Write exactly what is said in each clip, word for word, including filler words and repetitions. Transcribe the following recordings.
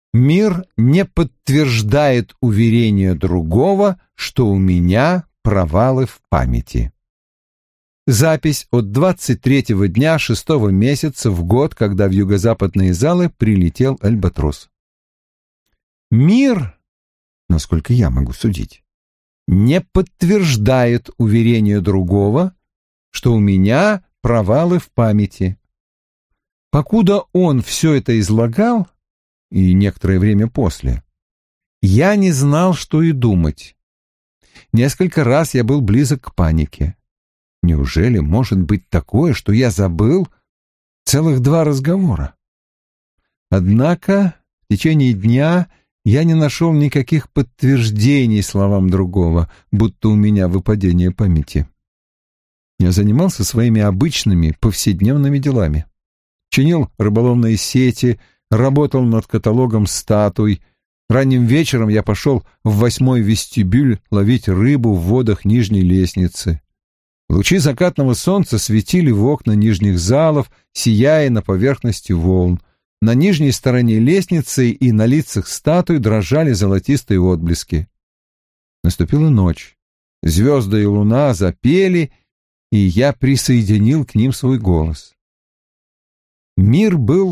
Мир не подтверждает уверение другого, что у меня провалы в памяти. Запись от двадцать третьего дня шестого месяца в год, когда в юго-западные залы прилетел Альбатрос. Мир, насколько я могу судить, не подтверждает уверение другого, что у меня провалы в памяти. Покуда он все это излагал, и некоторое время после, я не знал, что и думать. Несколько раз я был близок к панике. Неужели может быть такое, что я забыл целых два разговора? Однако в течение дня я не нашел никаких подтверждений словам другого, будто у меня выпадение памяти. Я занимался своими обычными повседневными делами. Чинил рыболовные сети, работал над каталогом статуй. Ранним вечером я пошел в восьмой вестибюль ловить рыбу в водах нижней лестницы. Лучи закатного солнца светили в окна нижних залов, сияя на поверхности волн. На нижней стороне лестницы и на лицах статуй дрожали золотистые отблески. Наступила ночь. Звезды и луна запели, и я присоединил к ним свой голос. Мир был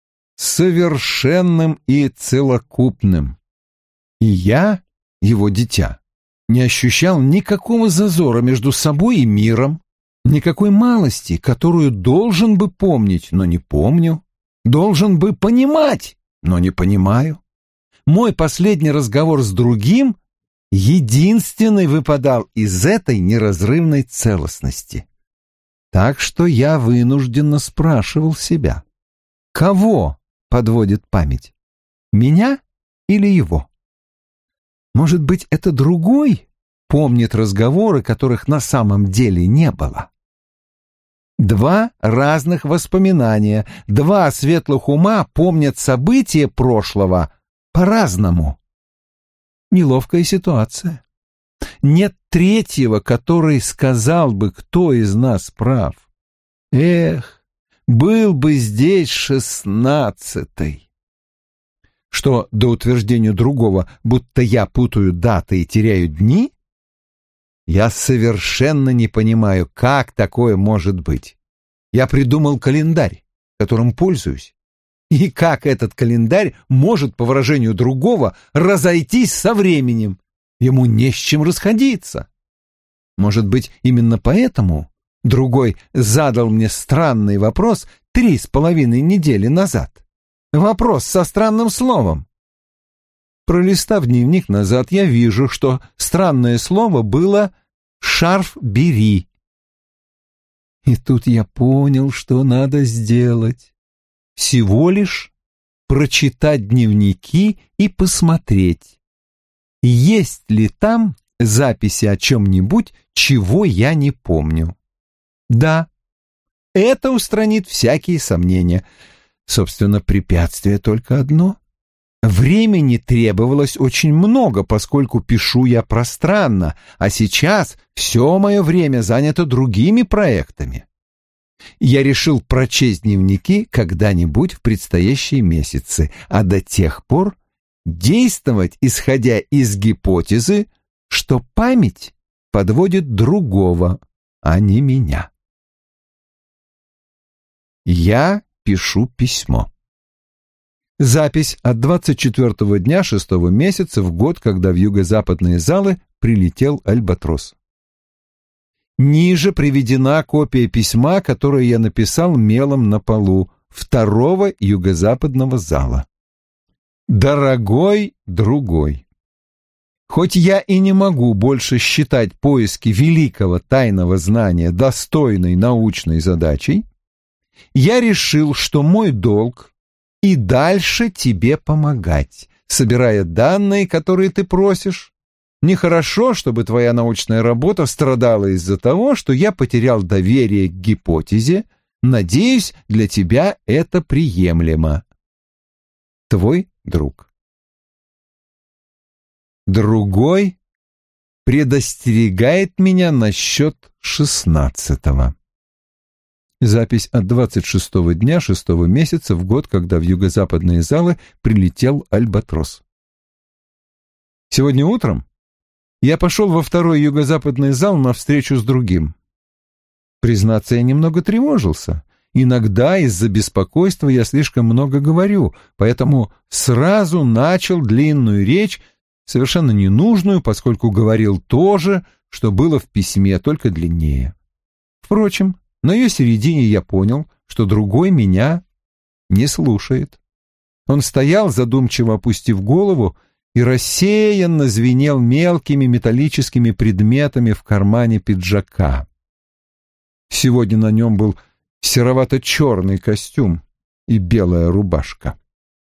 совершенным и целокупным, и я, его дитя, не ощущал никакого зазора между собой и миром, никакой малости, которую должен бы помнить, но не помню, должен бы понимать, но не понимаю. Мой последний разговор с другим единственный выпадал из этой неразрывной целостности. Так что я вынужденно спрашивал себя, кого подводит память, меня или его? Может быть, это другой помнит разговоры, которых на самом деле не было? Два разных воспоминания, два светлых ума помнят события прошлого по-разному. Неловкая ситуация. Нет третьего, который сказал бы, кто из нас прав. Эх, был бы здесь шестнадцатый. Что до утверждения другого, будто я путаю даты и теряю дни, я совершенно не понимаю, как такое может быть. Я придумал календарь, которым пользуюсь. И как этот календарь может, по выражению другого, разойтись со временем? Ему не с чем расходиться. Может быть, именно поэтому другой задал мне странный вопрос три с половиной недели назад. Вопрос со странным словом. Пролистав дневник назад, я вижу, что странное слово было «шарф бери». И тут я понял, что надо сделать. Всего лишь прочитать дневники и посмотреть, есть ли там записи о чем-нибудь, чего я не помню. Да, это устранит всякие сомнения. Собственно, препятствие только одно. Времени требовалось очень много, поскольку пишу я пространно, а сейчас все мое время занято другими проектами. Я решил прочесть дневники когда-нибудь в предстоящие месяцы, а до тех пор действовать, исходя из гипотезы, что память подводит другого, а не меня. Я пишу письмо. Запись от двадцать четвёртого дня шестого месяца в год, когда в юго-западные залы прилетел Альбатрос. Ниже приведена копия письма, которое я написал мелом на полу второго юго-западного зала. Дорогой другой, хоть я и не могу больше считать поиски великого тайного знания достойной научной задачей, я решил, что мой долг и дальше тебе помогать, собирая данные, которые ты просишь. Нехорошо, чтобы твоя научная работа страдала из-за того, что я потерял доверие к гипотезе. Надеюсь, для тебя это приемлемо. Твой друг. Другой предостерегает меня насчет шестнадцатого. Запись от двадцать шестого дня шестого месяца в год, когда в юго-западные залы прилетел Альбатрос. Сегодня утром я пошел во второй юго-западный зал на встречу с другим. Признаться, я немного тревожился. Иногда из-за беспокойства я слишком много говорю, поэтому сразу начал длинную речь, совершенно ненужную, поскольку говорил то же, что было в письме, только длиннее. Впрочем, на ее середине я понял, что другой меня не слушает. Он стоял, задумчиво опустив голову, и рассеянно звенел мелкими металлическими предметами в кармане пиджака. Сегодня на нем был серовато-черный костюм и белая рубашка.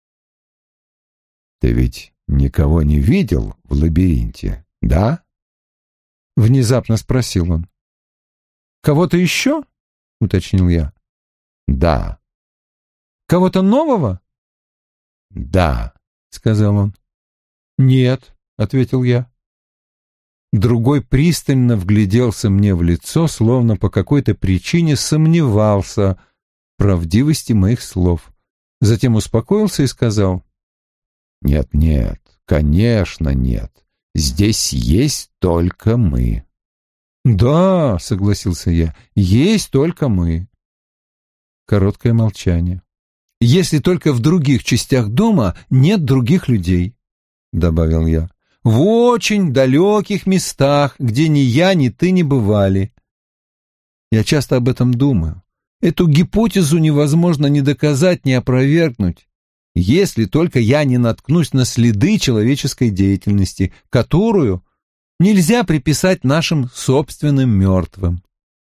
«Ты ведь никого не видел в лабиринте, да?» — внезапно спросил он. «Кого-то еще?» — уточнил я. «Да». «Кого-то нового?» «Да», — сказал он. «Нет», — ответил я. Другой пристально вгляделся мне в лицо, словно по какой-то причине сомневался в правдивости моих слов. Затем успокоился и сказал: «Нет, нет, конечно нет. Здесь есть только мы». «Да», — согласился я, — «есть только мы». Короткое молчание. «Если только в других частях дома нет других людей», — добавил я. «В очень далеких местах, где ни я, ни ты не бывали». Я часто об этом думаю. Эту гипотезу невозможно ни доказать, ни опровергнуть, если только я не наткнусь на следы человеческой деятельности, которую нельзя приписать нашим собственным мертвым.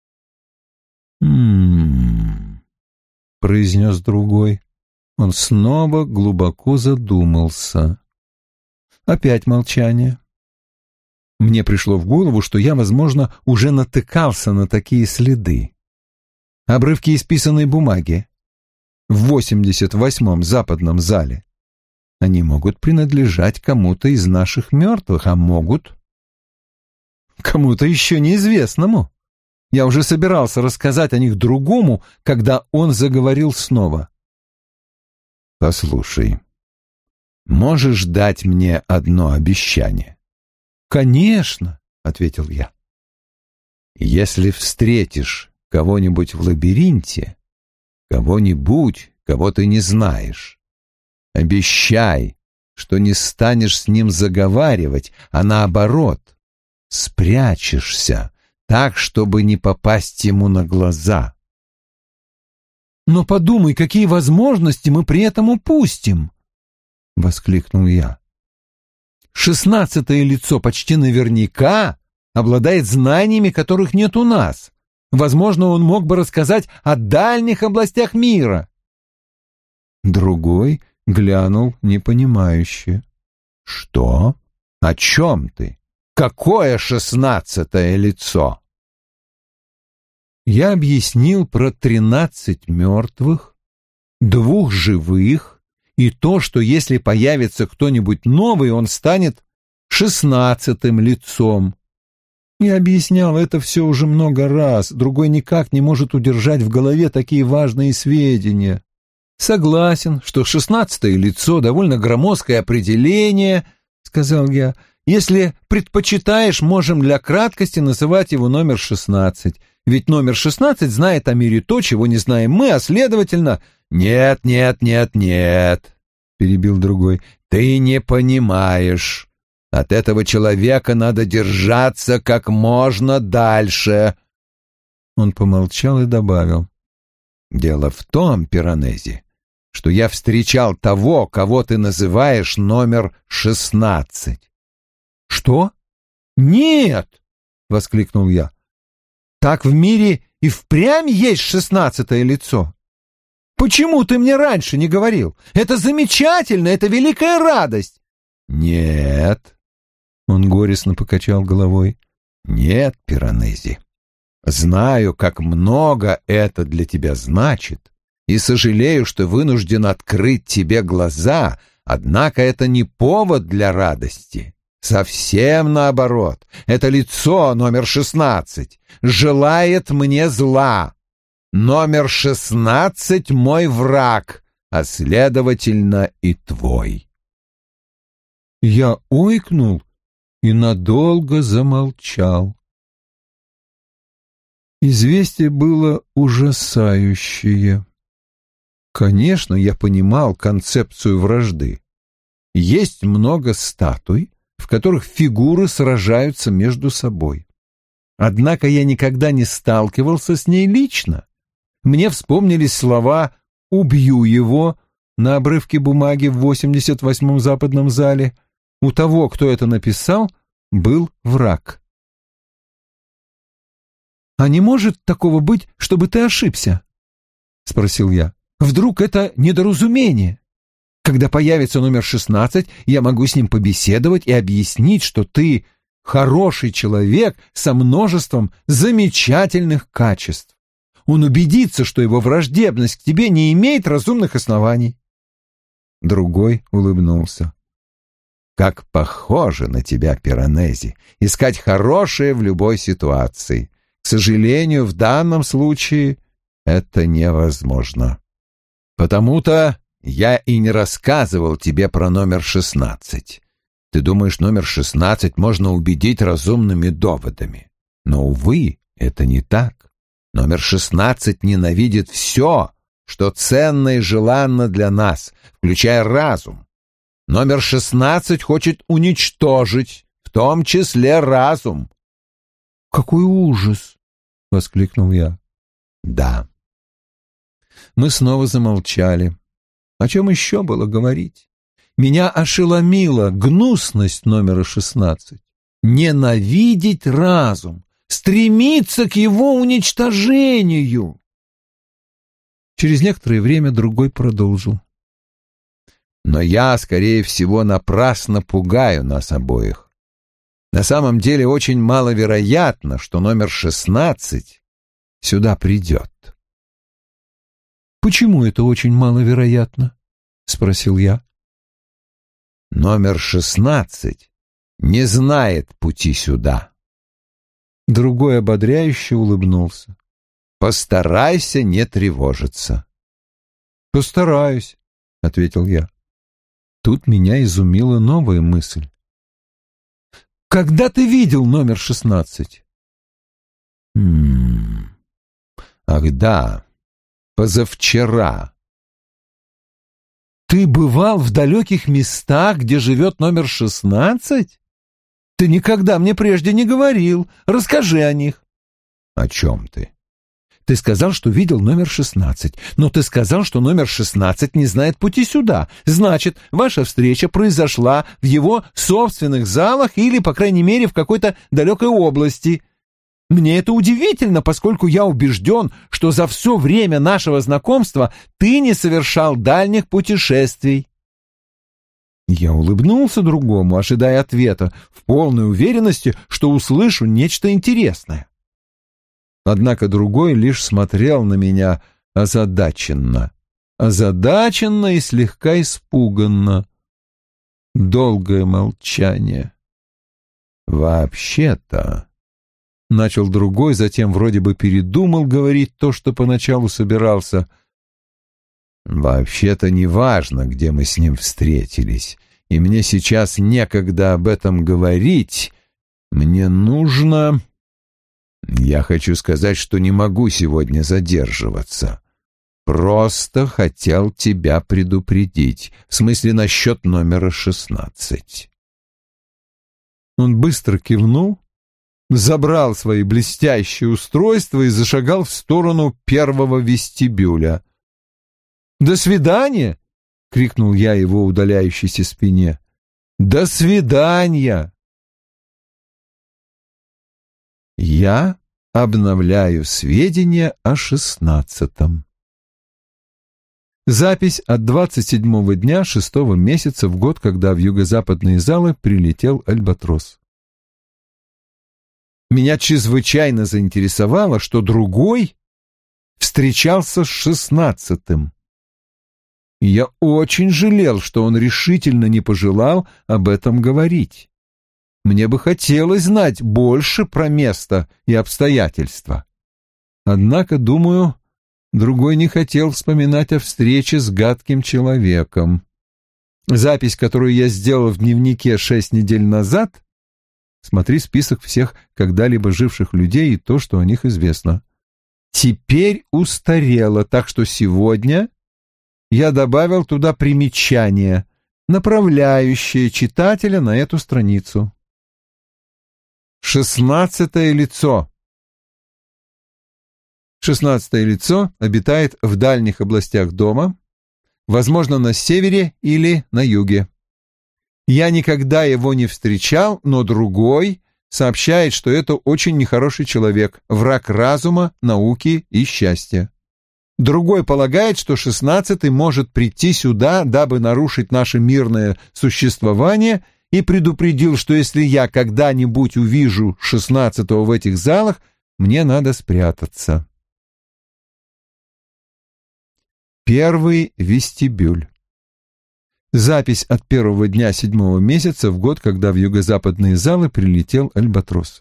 «М-м-м», произнес другой. Он снова глубоко задумался. Опять молчание. Мне пришло в голову, что я, возможно, уже натыкался на такие следы. Обрывки исписанной бумаги в восемьдесят восьмом западном зале. Они могут принадлежать кому-то из наших мертвых, а могут кому-то еще неизвестному. Я уже собирался рассказать о них другому, когда он заговорил снова. «Послушай, можешь дать мне одно обещание?» «Конечно», — ответил я. «Если встретишь кого-нибудь в лабиринте, кого-нибудь, кого ты не знаешь, обещай, что не станешь с ним заговаривать, а наоборот, спрячешься так, чтобы не попасть ему на глаза». «Но подумай, какие возможности мы при этом упустим!» — воскликнул я. «Шестнадцатое лицо почти наверняка обладает знаниями, которых нет у нас. Возможно, он мог бы рассказать о дальних областях мира». Другой глянул непонимающе. «Что? О чем ты? Какое шестнадцатое лицо?» Я объяснил про тринадцать мертвых, двух живых и то, что если появится кто-нибудь новый, он станет шестнадцатым лицом. Я объяснял это все уже много раз, другой никак не может удержать в голове такие важные сведения. «Согласен, что шестнадцатое лицо — довольно громоздкое определение», — сказал я. «Если предпочитаешь, можем для краткости называть его номер шестнадцать. Ведь номер шестнадцать знает о мире то, чего не знаем мы, а следовательно...» «Нет, нет, нет, нет», — перебил другой, — «ты не понимаешь. От этого человека надо держаться как можно дальше». Он помолчал и добавил: «Дело в том, Пиранези, что я встречал того, кого ты называешь номер шестнадцать». «Что? Нет!» — воскликнул я. «Так в мире и впрямь есть шестнадцатое лицо? Почему ты мне раньше не говорил? Это замечательно, это великая радость!» «Нет!» — он горестно покачал головой. «Нет, Пиранези. Знаю, как много это для тебя значит, и сожалею, что вынужден открыть тебе глаза, однако это не повод для радости. Совсем наоборот. Это лицо номер шестнадцать желает мне зла. Номер шестнадцать — мой враг, а, следовательно, и твой. Я ойкнул и надолго замолчал. Известие было ужасающее. Конечно, я понимал концепцию вражды. Есть много статуй, в которых фигуры сражаются между собой. Однако я никогда не сталкивался с ней лично. Мне вспомнились слова «убью его» на обрывке бумаги в восемьдесят восьмом западном зале. У того, кто это написал, был враг. «А не может такого быть, чтобы ты ошибся?» — спросил я. «Вдруг это недоразумение? Когда появится номер шестнадцать, я могу с ним побеседовать и объяснить, что ты хороший человек со множеством замечательных качеств. Он убедится, что его враждебность к тебе не имеет разумных оснований». Другой улыбнулся. «Как похоже на тебя, Пиранези, искать хорошее в любой ситуации. К сожалению, в данном случае это невозможно. Потому-то я и не рассказывал тебе про номер шестнадцать. Ты думаешь, номер шестнадцать можно убедить разумными доводами. Но, увы, это не так. Номер шестнадцать ненавидит все, что ценно и желанно для нас, включая разум. Номер шестнадцать хочет уничтожить, в том числе разум». «Какой ужас!» — воскликнул я. «Да». Мы снова замолчали. О чем еще было говорить? Меня ошеломила гнусность номера шестнадцать. Ненавидеть разум, стремиться к его уничтожению. Через некоторое время другой продолжил. «Но я, скорее всего, напрасно пугаю нас обоих. На самом деле очень маловероятно, что номер шестнадцать сюда придет». «Почему это очень маловероятно?» — спросил я. «Номер шестнадцать не знает пути сюда». Другой ободряюще улыбнулся. «Постарайся не тревожиться». «Постараюсь», — ответил я. Тут меня изумила новая мысль. «Когда ты видел номер шестнадцать?» «М-м, ах да, позавчера». «Ты бывал в далеких местах, где живет номер шестнадцать? Ты никогда мне прежде не говорил. Расскажи о них». «О чем ты?» «Ты сказал, что видел номер шестнадцать, но ты сказал, что номер шестнадцать не знает пути сюда. Значит, ваша встреча произошла в его собственных залах или, по крайней мере, в какой-то далекой области. Мне это удивительно, поскольку я убежден, что за все время нашего знакомства ты не совершал дальних путешествий». Я улыбнулся другому, ожидая ответа, в полной уверенности, что услышу нечто интересное. Однако другой лишь смотрел на меня озадаченно, озадаченно и слегка испуганно. Долгое молчание. «Вообще-то...» — начал другой, затем вроде бы передумал говорить то, что поначалу собирался. «Вообще-то неважно, где мы с ним встретились, и мне сейчас некогда об этом говорить. Мне нужно... Я хочу сказать, что не могу сегодня задерживаться. Просто хотел тебя предупредить, в смысле насчет номера шестнадцать». Он быстро кивнул, забрал свои блестящие устройства и зашагал в сторону первого вестибюля. «До свидания!» — крикнул я его удаляющейся спине. «До свидания!» Я обновляю сведения о шестнадцатом. Запись от двадцать седьмого дня шестого месяца в год, когда в юго-западные залы прилетел Альбатрос. Меня чрезвычайно заинтересовало, что другой встречался с шестнадцатым. Я очень жалел, что он решительно не пожелал об этом говорить. Мне бы хотелось знать больше про место и обстоятельства. Однако, думаю, другой не хотел вспоминать о встрече с гадким человеком. Запись, которую я сделал в дневнике шесть недель назад, смотри список всех когда-либо живших людей и то, что о них известно, теперь устарела, так что сегодня я добавил туда примечание, направляющее читателя на эту страницу. Шестнадцатое лицо. Шестнадцатое лицо обитает в дальних областях дома, возможно, на севере или на юге. Я никогда его не встречал, но другой сообщает, что это очень нехороший человек, враг разума, науки и счастья. Другой полагает, что шестнадцатый может прийти сюда, дабы нарушить наше мирное существование, и предупредил, что если я когда-нибудь увижу шестнадцатого в этих залах, мне надо спрятаться. Первый вестибюль. Запись от первого дня седьмого месяца в год, когда в юго-западные залы прилетел Альбатрос.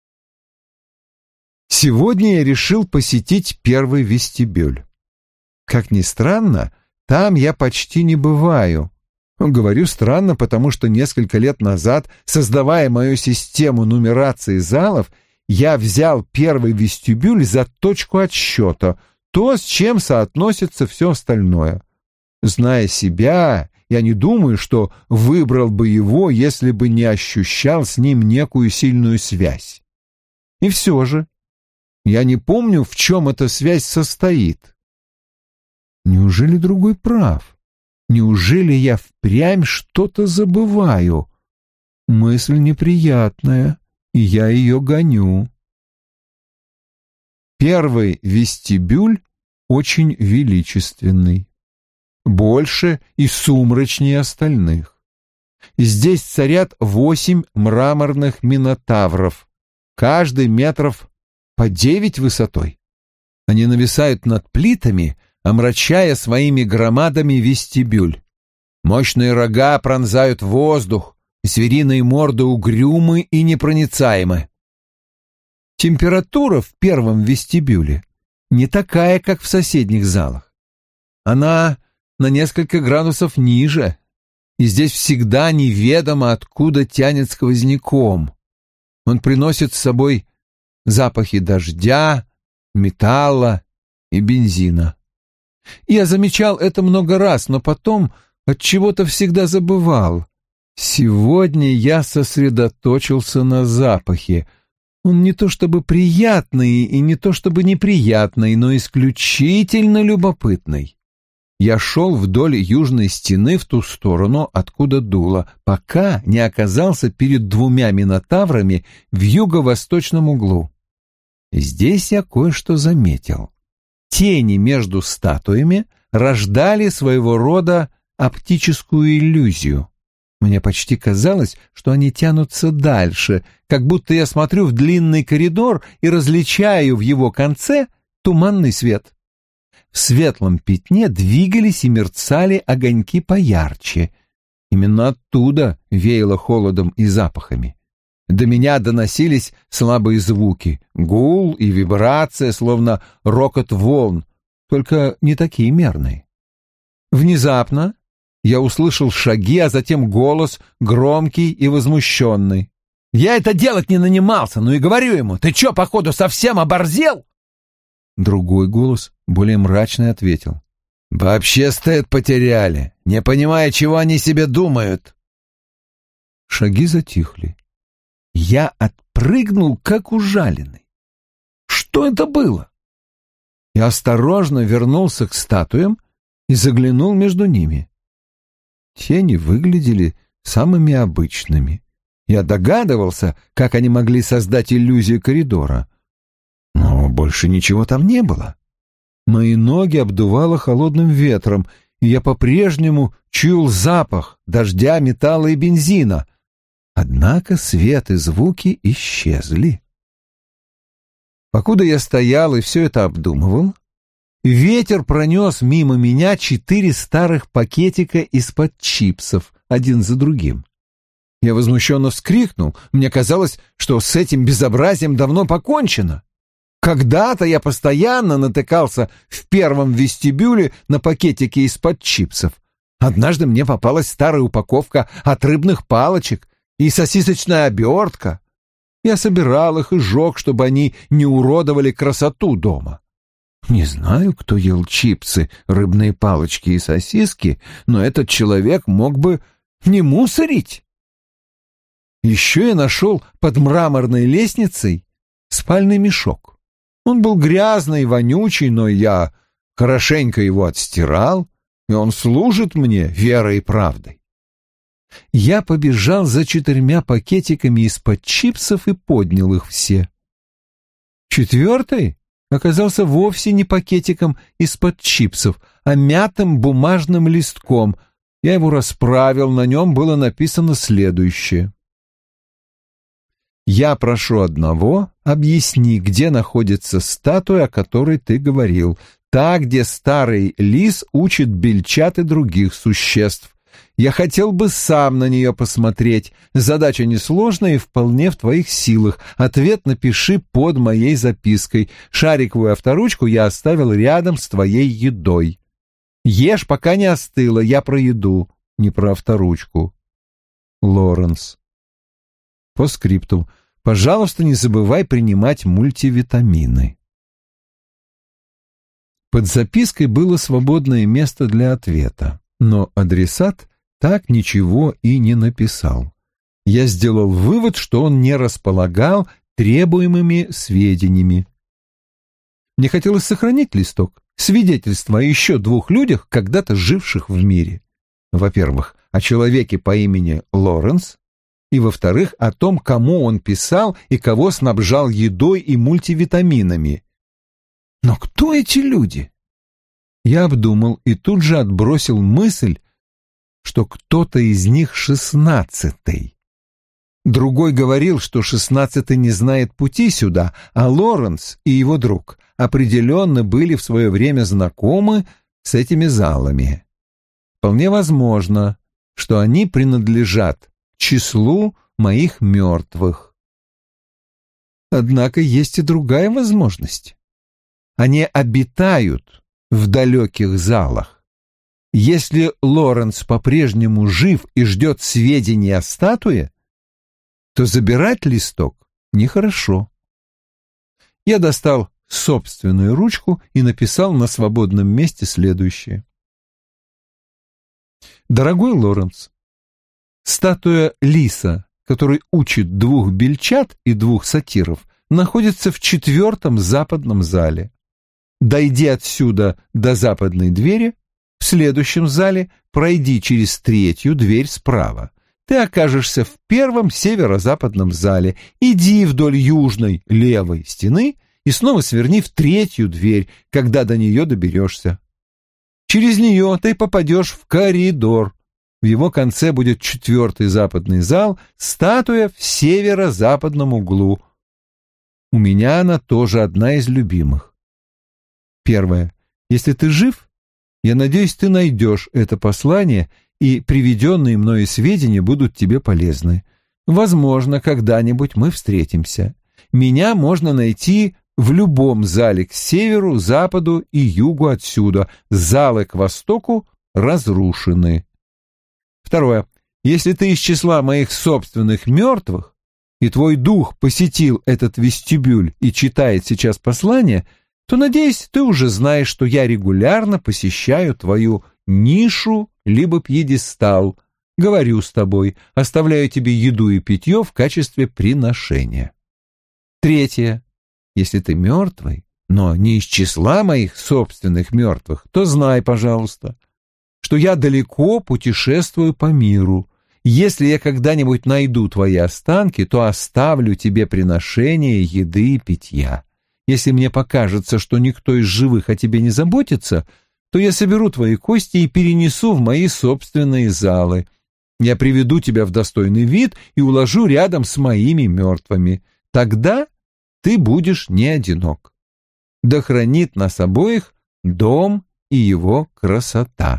Сегодня я решил посетить первый вестибюль. Как ни странно, там я почти не бываю. Говорю странно, потому что несколько лет назад, создавая мою систему нумерации залов, я взял первый вестибюль за точку отсчета, то, с чем соотносится все остальное. Зная себя, я не думаю, что выбрал бы его, если бы не ощущал с ним некую сильную связь. И все же, я не помню, в чем эта связь состоит. Неужели другой прав? Неужели я впрямь что-то забываю? Мысль неприятная, и я ее гоню. Первый вестибюль очень величественный, больше и сумрачнее остальных. Здесь царят восемь мраморных минотавров, каждый метров по девять высотой. Они нависают над плитами, омрачая своими громадами вестибюль. Мощные рога пронзают воздух, и звериные морды угрюмы и непроницаемы. Температура в первом вестибюле не такая, как в соседних залах. Она на несколько градусов ниже, и здесь всегда неведомо, откуда тянет сквозняком. Он приносит с собой запахи дождя, металла и бензина. Я замечал это много раз, но потом от чего-то всегда забывал. Сегодня я сосредоточился на запахе. Он не то чтобы приятный и не то чтобы неприятный, но исключительно любопытный. Я шел вдоль южной стены в ту сторону, откуда дуло, пока не оказался перед двумя минотаврами в юго-восточном углу. Здесь я кое-что заметил. Тени между статуями рождали своего рода оптическую иллюзию. Мне почти казалось, что они тянутся дальше, как будто я смотрю в длинный коридор и различаю в его конце туманный свет. В светлом пятне двигались и мерцали огоньки поярче. Именно оттуда веяло холодом и запахами. До меня доносились слабые звуки, гул и вибрация, словно рокот волн, только не такие мерные. Внезапно я услышал шаги, а затем голос, громкий и возмущенный. «Я это делать не нанимался, ну и говорю ему, ты чё, походу, совсем оборзел?» Другой голос, более мрачный, ответил. «Вообще стыд потеряли, не понимая, чего они себе думают». Шаги затихли. Я отпрыгнул, как ужаленный. Что это было? Я осторожно вернулся к статуям и заглянул между ними. Тени выглядели самыми обычными. Я догадывался, как они могли создать иллюзию коридора. Но больше ничего там не было. Мои ноги обдувало холодным ветром, и я по-прежнему чуял запах дождя, металла и бензина. Однако свет и звуки исчезли. Покуда я стоял и все это обдумывал, ветер пронес мимо меня четыре старых пакетика из-под чипсов, один за другим. Я возмущенно вскрикнул. Мне казалось, что с этим безобразием давно покончено. Когда-то я постоянно натыкался в первом вестибюле на пакетики из-под чипсов. Однажды мне попалась старая упаковка от рыбных палочек и сосисочная обертка. Я собирал их и жег, чтобы они не уродовали красоту дома. Не знаю, кто ел чипсы, рыбные палочки и сосиски, но этот человек мог бы не мусорить. Еще я нашел под мраморной лестницей спальный мешок. Он был грязный и вонючий, но я хорошенько его отстирал, и он служит мне верой и правдой. Я побежал за четырьмя пакетиками из-под чипсов и поднял их все. Четвертый оказался вовсе не пакетиком из-под чипсов, а мятым бумажным листком. Я его расправил, на нем было написано следующее. «Я прошу одного, объясни, где находится статуя, о которой ты говорил, та, где старый лис учит бельчат и других существ. Я хотел бы сам на нее посмотреть. Задача несложная и вполне в твоих силах. Ответ напиши под моей запиской. Шариковую авторучку я оставил рядом с твоей едой. Ешь, пока не остыло, я про еду, не про авторучку. Лоренс». По скрипту. Пожалуйста, не забывай принимать мультивитамины. Под запиской было свободное место для ответа, но адресат так ничего и не написал. Я сделал вывод, что он не располагал требуемыми сведениями. Мне хотелось сохранить листок, свидетельство о еще двух людях, когда-то живших в мире. Во-первых, о человеке по имени Лоренс, и, во-вторых, о том, кому он писал и кого снабжал едой и мультивитаминами. Но кто эти люди? Я обдумал и тут же отбросил мысль, что кто-то из них шестнадцатый. Другой говорил, что шестнадцатый не знает пути сюда, а Лоренс и его друг определенно были в свое время знакомы с этими залами. Вполне возможно, что они принадлежат числу моих мертвых. Однако есть и другая возможность. Они обитают в далеких залах. Если Лоренс по-прежнему жив и ждет сведений о статуе, то забирать листок нехорошо. Я достал собственную ручку и написал на свободном месте следующее. Дорогой Лоренс, статуя лиса, который учит двух бельчат и двух сатиров, находится в четвертом западном зале. Дойди отсюда до западной двери, в следующем зале пройди через третью дверь справа. Ты окажешься в первом северо-западном зале, иди вдоль южной левой стены и снова сверни в третью дверь, когда до нее доберешься. Через нее ты попадешь в коридор. В его конце будет четвертый западный зал, статуя в северо-западном углу. У меня она тоже одна из любимых. Первое. Если ты жив, я надеюсь, ты найдешь это послание, и приведенные мною сведения будут тебе полезны. Возможно, когда-нибудь мы встретимся. Меня можно найти в любом зале к северу, западу и югу отсюда. Залы к востоку разрушены. Второе. Если ты из числа моих собственных мертвых, и твой дух посетил этот вестибюль и читает сейчас послание, то, надеюсь, ты уже знаешь, что я регулярно посещаю твою нишу либо пьедестал, говорю с тобой, оставляю тебе еду и питье в качестве приношения. Третье. Если ты мертвый, но не из числа моих собственных мертвых, то знай, пожалуйста, что я далеко путешествую по миру. Если я когда-нибудь найду твои останки, то оставлю тебе приношение еды и питья. Если мне покажется, что никто из живых о тебе не заботится, то я соберу твои кости и перенесу в мои собственные залы. Я приведу тебя в достойный вид и уложу рядом с моими мертвыми. Тогда ты будешь не одинок. Да хранит нас обоих дом и его красота.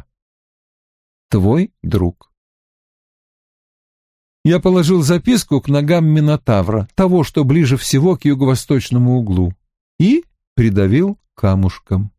Твой друг. Я положил записку к ногам Минотавра, того, что ближе всего к юго-восточному углу. и придавил камушком.